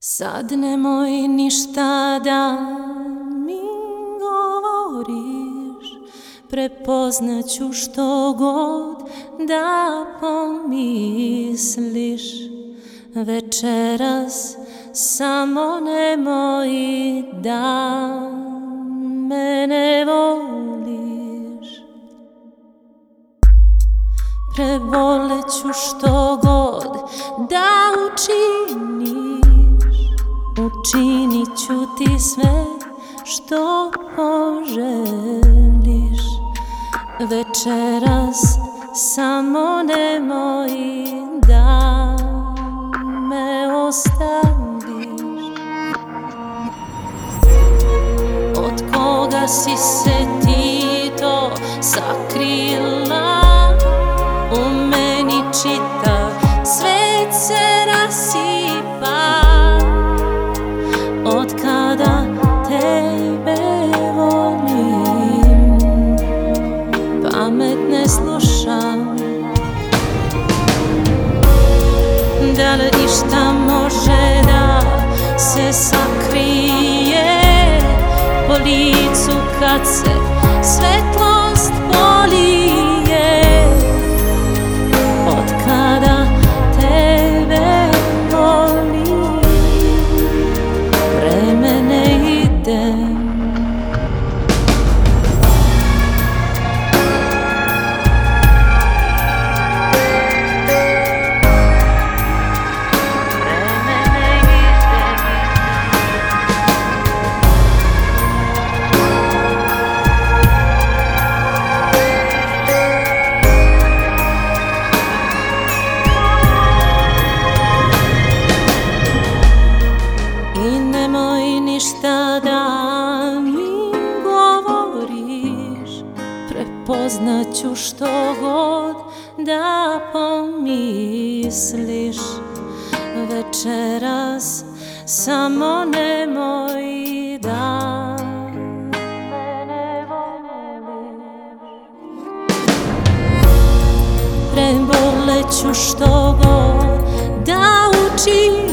Sad nemoj ništa da mi govoriš, prepoznaću što god da pomisliš. Večeras samo nemoj da me ne voliš. Preboleću što god da učiniš, učinit ću ti sve što poželiš. Večeras samo nemoj da me ostaviš. Od koga si se ti to sakrila? U meni čitav svet se rasipa. Od kada tebe volim, pamet ne slušam. Da li išta može da se sakrije po licu kad se svetlost polije? Od kada tebe volim, vreme ne ide. Ništa da mi govoriš, prepoznaću što god da pomisliš. Večeras samo nemoj da me ne voliš. Preboleću što god da učiniš,